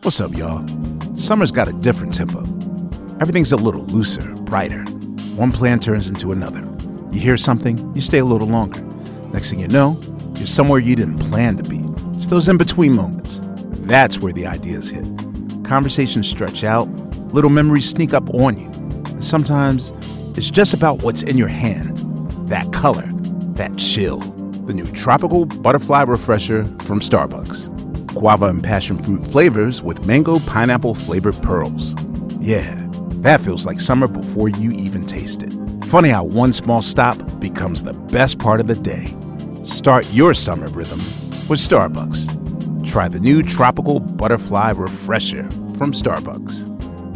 What's up, y'all? Summer's got a different tempo. Everything's a little looser, brighter. One plan turns into another. You hear something, you stay a little longer. Next thing you know, you're somewhere you didn't plan to be. It's those in-between moments. That's where the ideas hit. Conversations stretch out, little memories sneak up on you. And sometimes it's just about what's in your hand. That color, that chill. The new Tropical Butterfly Refresher from Starbucks. Guava and passion fruit flavors with mango pineapple flavored pearls. Yeah, that feels like summer before you even taste it. Funny how one small stop becomes the best part of the day. Start your summer rhythm with Starbucks. Try the new Tropical Butterfly Refresher from Starbucks.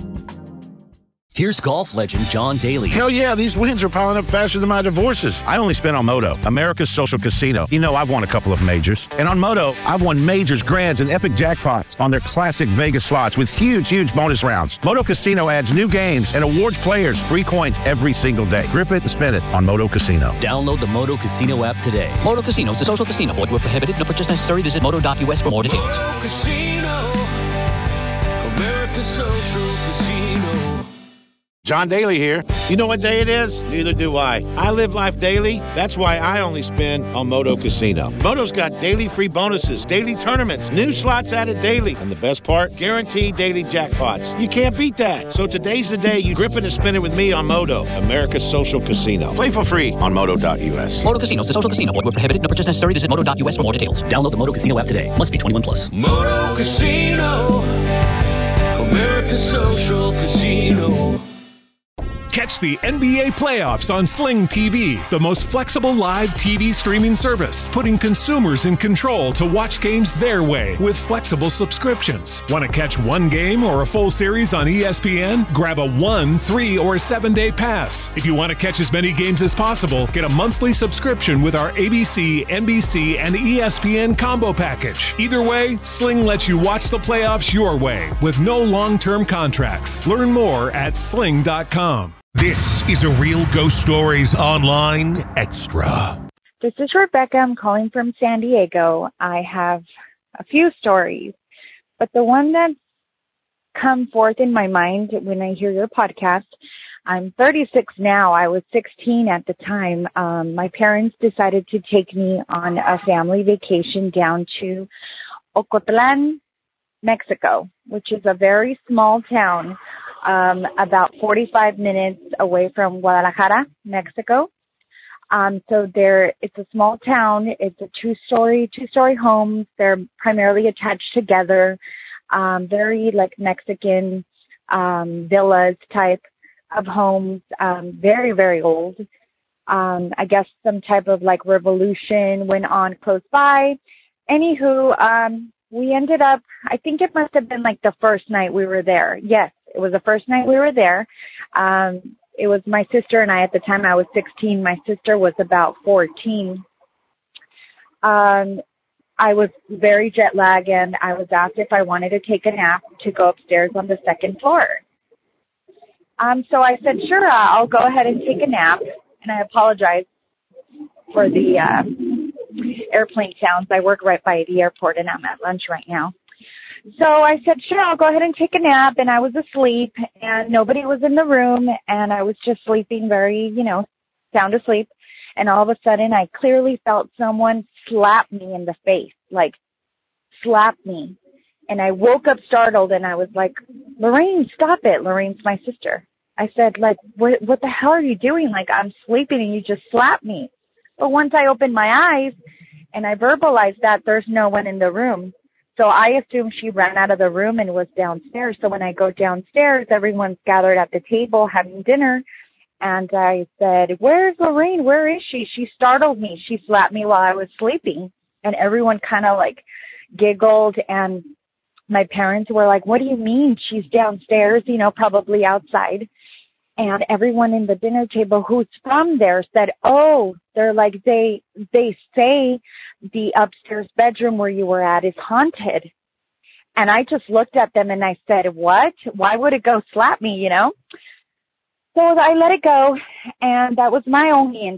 Here's golf legend John Daly. Hell yeah, these wins are piling up faster than my divorces. I only spent on Moto, America's social casino. You know, I've won a couple of majors. And on Moto, I've won majors, grands, and epic jackpots on their classic Vegas slots with huge bonus rounds. Moto Casino adds new games and awards players free coins every single day. Grip it and spin it on Moto Casino. Download the Moto Casino app today. Moto Casino is a social casino. Void where prohibited. No purchase necessary. Visit moto.us for more details. Moto Casino, America's social casino. John Daly here. You know what day it is? Neither do I. I live life daily. That's why I only spend on Moto Casino. Moto's got daily free bonuses, daily tournaments, new slots added daily, and the best part, guaranteed daily jackpots. You can't beat that. So today's the day you grip it and spin it with me on Moto, America's social casino. Play for free on moto.us. Moto Casino is a social casino. Void where prohibited. No purchase necessary. Visit moto.us for more details. Download the Moto Casino app today. Must be 21 plus. Moto Casino, America's social casino. Catch the NBA playoffs on Sling TV, the most flexible live TV streaming service, putting consumers in control to watch games their way with flexible subscriptions. Want to catch one game or a full series on ESPN? Grab a 1, 3, or 7-day pass. If you want to catch as many games as possible, get a monthly subscription with our ABC, NBC, and ESPN combo package. Either way, Sling lets you watch the playoffs your way with no long-term contracts. Learn more at sling.com. This is a Real Ghost Stories Online Extra. This is Rebecca. I'm calling from San Diego. I have a few stories, but the one that come forth in my mind when I hear your podcast, I'm 36 now. I was 16 at the time. My parents decided to take me on a family vacation down to Ocotlan, Mexico, which is a very small town. About 45 minutes away from Guadalajara, Mexico. So it's a small town. It's a two-story homes. They're primarily attached together. Very like Mexican, villas type of homes. Very, very old. I guess some type of like revolution went on close by. Anywho, we ended up, I think it must have been like the first night we were there. Yes. It was the first night we were there. It was my sister and I at the time. I was 16. My sister was about 14. I was very jet lagged, and I was asked if I wanted to take a nap to go upstairs on the second floor. So I said, sure, I'll go ahead and take a nap. And I apologize for the airplane sounds. I work right by the airport, and I'm at lunch right now. So I said, sure, I'll go ahead and take a nap. And I was asleep, and nobody was in the room, and I was just sleeping very, sound asleep. And all of a sudden, I clearly felt someone slap me in the face, like slap me. And I woke up startled, and I was like, Lorraine, stop it. Lorraine's my sister. I said, like, what the hell are you doing? Like, I'm sleeping, and you just slapped me. But once I opened my eyes, and I verbalized that, there's no one in the room. So I assumed she ran out of the room and was downstairs. So when I go downstairs, everyone's gathered at the table having dinner. And I said, where's Lorraine? Where is she? She startled me. She slapped me while I was sleeping. And everyone kind of like giggled. And my parents were like, what do you mean? She's downstairs, probably outside. And everyone in the dinner table who's from there said, oh, they're like, they say the upstairs bedroom where you were at is haunted. And I just looked at them and I said, what? Why would it go slap me, So I let it go. And that was my only incident.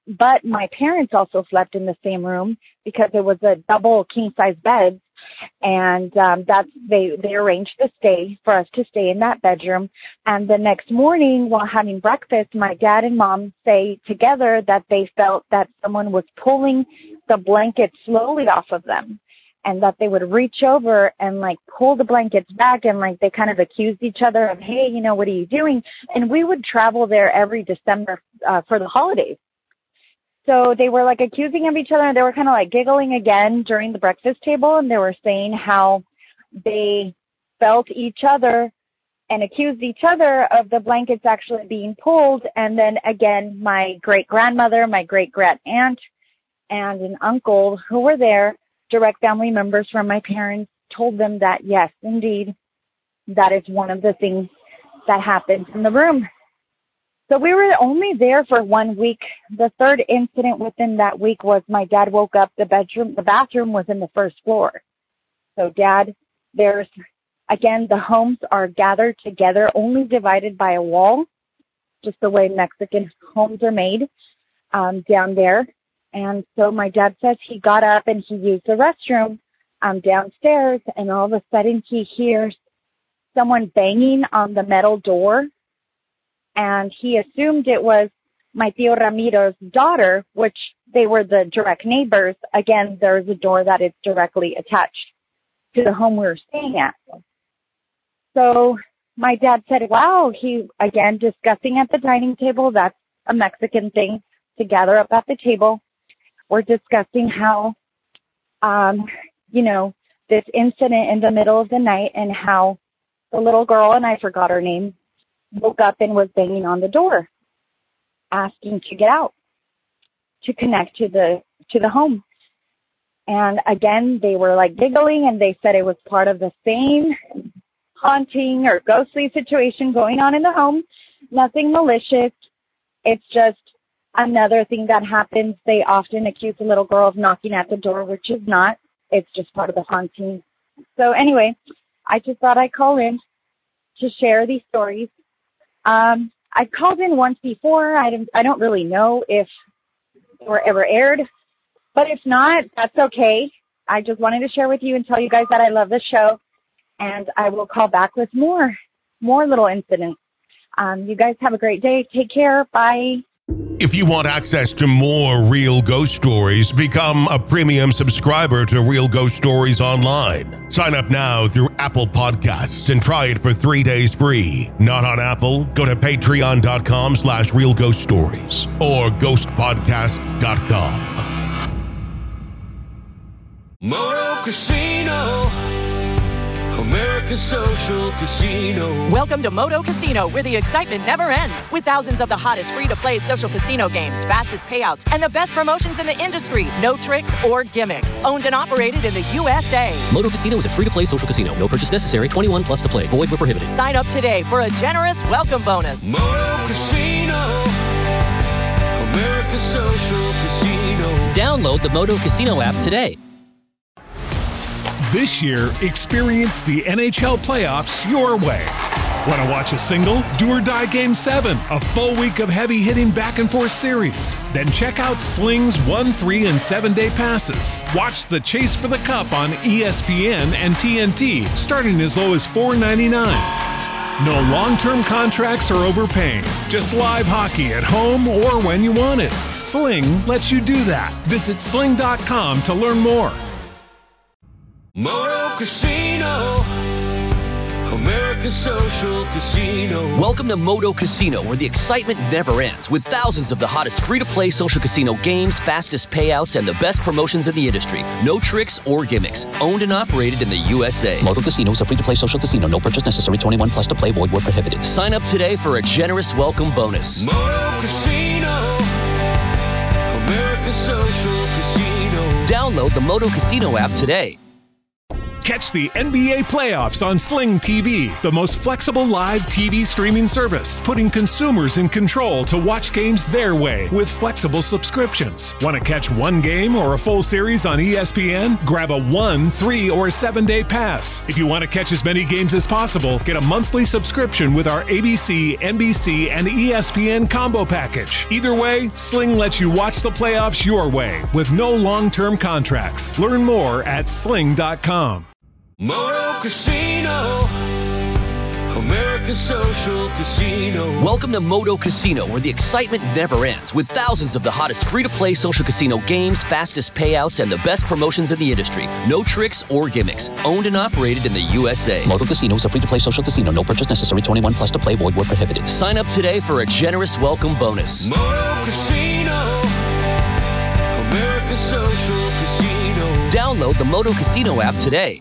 But my parents also slept in the same room because it was a double king-size bed. And they arranged to stay for us to stay in that bedroom. And the next morning while having breakfast, my dad and mom say together that they felt that someone was pulling the blanket slowly off of them, and that they would reach over and like pull the blankets back, and like they kind of accused each other of, hey, you know, what are you doing? And we would travel there every December for the holidays. So they were like accusing of each other, and they were kind of like giggling again during the breakfast table. And they were saying how they felt each other and accused each other of the blankets actually being pulled. And then again, my great grandmother, my great grand aunt, and an uncle who were there, direct family members from my parents, told them that yes, indeed, that is one of the things that happened in the room. So we were only there for 1 week. The third incident within that week was my dad woke up, the bathroom was in the first floor. So Dad, again, the homes are gathered together, only divided by a wall, just the way Mexican homes are made down there. And so my dad says he got up and he used the restroom downstairs, and all of a sudden he hears someone banging on the metal door. And he assumed it was my Tío Ramiro's daughter, which they were the direct neighbors. Again, there's a door that is directly attached to the home we were staying at. So my dad said, wow, he, again, discussing at the dining table, that's a Mexican thing, to gather up at the table. We're discussing how, this incident in the middle of the night, and how the little girl, and I forgot her name, woke up and was banging on the door, asking to get out, to connect to the home. And again, they were like giggling, and they said it was part of the same haunting or ghostly situation going on in the home. Nothing malicious. It's just another thing that happens. They often accuse the little girl of knocking at the door, which is not. It's just part of the haunting. So anyway, I just thought I'd call in to share these stories. I called in once before. I don't really know if they were ever aired, but if not, that's okay. I just wanted to share with you and tell you guys that I love the show, and I will call back with more little incidents. You guys have a great day. Take care. Bye. If you want access to more Real Ghost Stories, become a premium subscriber to Real Ghost Stories Online. Sign up now through Apple Podcasts and try it for 3 days free. Not on Apple? Go to patreon.com/Real Ghost Stories or ghostpodcast.com. Moto Casino, America's Social Casino. Welcome to Moto Casino, where the excitement never ends. With thousands of the hottest free-to-play social casino games, fastest payouts, and the best promotions in the industry. No tricks or gimmicks. Owned and operated in the USA. Moto Casino is a free-to-play social casino. No purchase necessary. 21 plus to play. Void where prohibited. Sign up today for a generous welcome bonus. Moto Casino, America's Social Casino. Download the Moto Casino app today. This year, experience the NHL playoffs your way. Want to watch a single? Do or Die Game 7, a full week of heavy-hitting back-and-forth series. Then check out Sling's 1, 3, and 7-day passes. Watch the Chase for the Cup on ESPN and TNT, starting as low as $4.99. No long-term contracts or overpaying. Just live hockey at home or when you want it. Sling lets you do that. Visit sling.com to learn more. Moto Casino, America's Social Casino. Welcome to Moto Casino, where the excitement never ends, with thousands of the hottest free-to-play social casino games, fastest payouts, and the best promotions in the industry. No tricks or gimmicks. Owned and operated in the USA. Moto Casino is a free-to-play social casino. No purchase necessary. 21 plus to play. Void where prohibited. Sign up today for a generous welcome bonus. Moto Casino, America's Social Casino. Download the Moto Casino app today. Catch the NBA playoffs on Sling TV, the most flexible live TV streaming service, putting consumers in control to watch games their way with flexible subscriptions. Want to catch one game or a full series on ESPN? Grab a 1, 3, or 7-day pass. If you want to catch as many games as possible, get a monthly subscription with our ABC, NBC, and ESPN combo package. Either way, Sling lets you watch the playoffs your way with no long-term contracts. Learn more at sling.com. Moto Casino, America's social casino. Welcome to Moto Casino, where the excitement never ends, with thousands of the hottest free-to-play social casino games, fastest payouts, and the best promotions in the industry. No tricks or gimmicks. Owned and operated in the USA. Moto Casino is a free-to-play social casino. No purchase necessary. 21 plus to play. Void where prohibited. Sign up today for a generous welcome bonus. Moto Casino, America's social casino. Download the Moto Casino app today.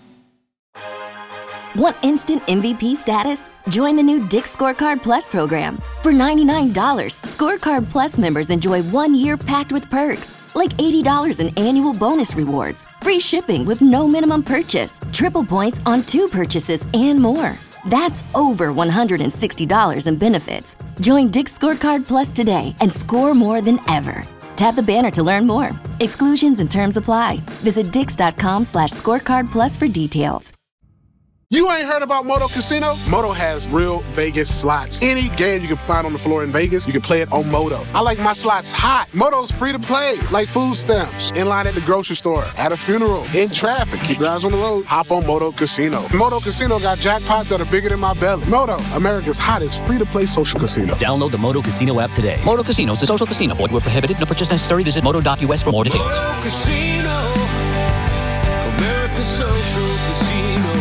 Want instant MVP status? Join the new Dick's Scorecard Plus program. For $99, Scorecard Plus members enjoy 1 year packed with perks, like $80 in annual bonus rewards, free shipping with no minimum purchase, triple points on 2 purchases, and more. That's over $160 in benefits. Join Dick's Scorecard Plus today and score more than ever. Tap the banner to learn more. Exclusions and terms apply. Visit dix.com/scorecardplus for details. You ain't heard about Moto Casino? Moto has real Vegas slots. Any game you can find on the floor in Vegas, you can play it on Moto. I like my slots hot. Moto's free to play, like food stamps. In line at the grocery store, at a funeral, in traffic. Keep your eyes on the road. Hop on Moto Casino. Moto Casino got jackpots that are bigger than my belly. Moto, America's hottest free-to-play social casino. Download the Moto Casino app today. Moto Casino is a social casino. Void where prohibited. No purchase necessary. Visit moto.us for more details. Moto Casino, America's social casino.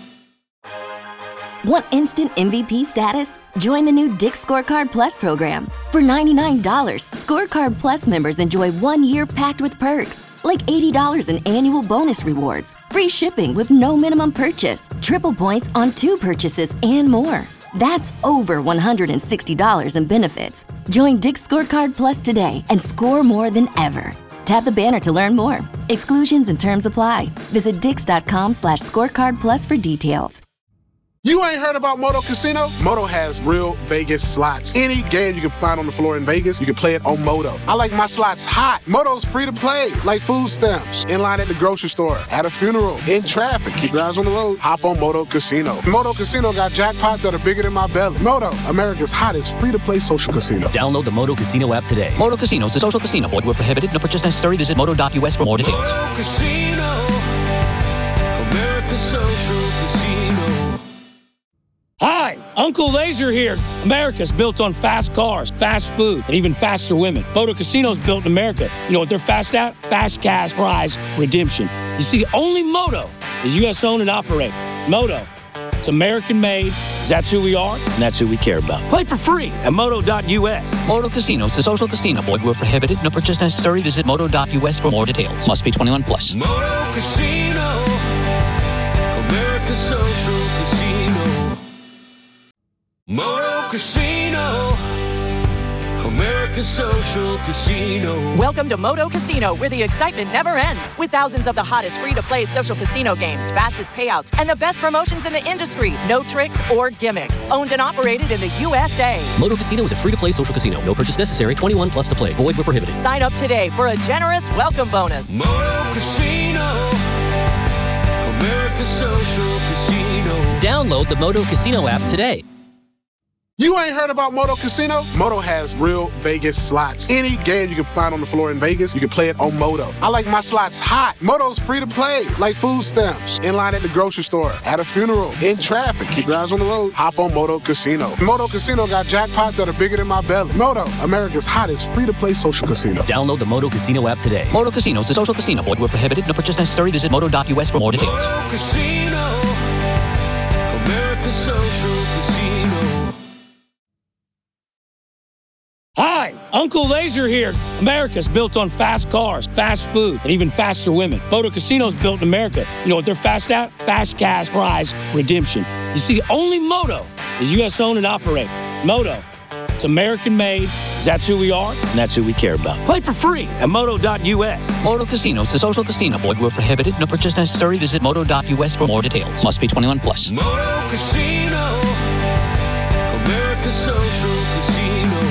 Want instant MVP status? Join the new Dick's Scorecard Plus program. For $99, Scorecard Plus members enjoy 1 year packed with perks, like $80 in annual bonus rewards, free shipping with no minimum purchase, triple points on 2 purchases, and more. That's over $160 in benefits. Join Dick's Scorecard Plus today and score more than ever. Tap the banner to learn more. Exclusions and terms apply. Visit dix.com/scorecardplus for details. You ain't heard about Moto Casino? Moto has real Vegas slots. Any game you can find on the floor in Vegas, you can play it on Moto. I like my slots hot. Moto's free to play, like food stamps. In line at the grocery store, at a funeral, in traffic. Keep your eyes on the road. Hop on Moto Casino. Moto Casino got jackpots that are bigger than my belly. Moto, America's hottest free-to-play social casino. Download the Moto Casino app today. Moto Casino is a social casino. Void where prohibited. No purchase necessary. Visit moto.us for more details. Moto Casino, America's social casino. Hi, Uncle Laser here. America's built on fast cars, fast food, and even faster women. Moto Casino's built in America. You know what they're fast at? Fast cash prize redemption. You see, only Moto is U.S. owned and operated. Moto, it's American made, because that's who we are, and that's who we care about. Play for free at moto.us. Moto Casino is a social casino. Void where prohibited. No purchase necessary. Visit moto.us for more details. Must be 21 plus. Moto Casino, America's social casino. Moto Casino, America's social casino. Welcome to Moto Casino, where the excitement never ends. With thousands of the hottest free-to-play social casino games, fastest payouts, and the best promotions in the industry. No tricks or gimmicks. Owned and operated in the USA. Moto Casino is a free-to-play social casino. No purchase necessary. 21 plus to play. Void where prohibited. Sign up today for a generous welcome bonus. Moto Casino, America's social casino. Download the Moto Casino app today. You ain't heard about Moto Casino? Moto has real Vegas slots. Any game you can find on the floor in Vegas, you can play it on Moto. I like my slots hot. Moto's free to play, like food stamps. In line at the grocery store, at a funeral, in traffic. Keep your eyes on the road. Hop on Moto Casino. Moto Casino got jackpots that are bigger than my belly. Moto, America's hottest free-to-play social casino. Download the Moto Casino app today. Moto Casino is a social casino. Void where prohibited. No purchase necessary. Visit moto.us for more details. Moto Casino, America's social casino. Hi, Uncle Laser here. America's built on fast cars, fast food, and even faster women. Moto Casino's built in America. You know what they're fast at? Fast cash prize redemption. You see, only Moto is U.S. owned and operated. Moto, It's American made, 'cause that's who we are, and that's who we care about. Play for free at Moto.us. Moto Casinos, the social casino. Void where prohibited. No purchase necessary. Visit Moto.us for more details. Must be 21 plus. Moto Casino, America's social casino.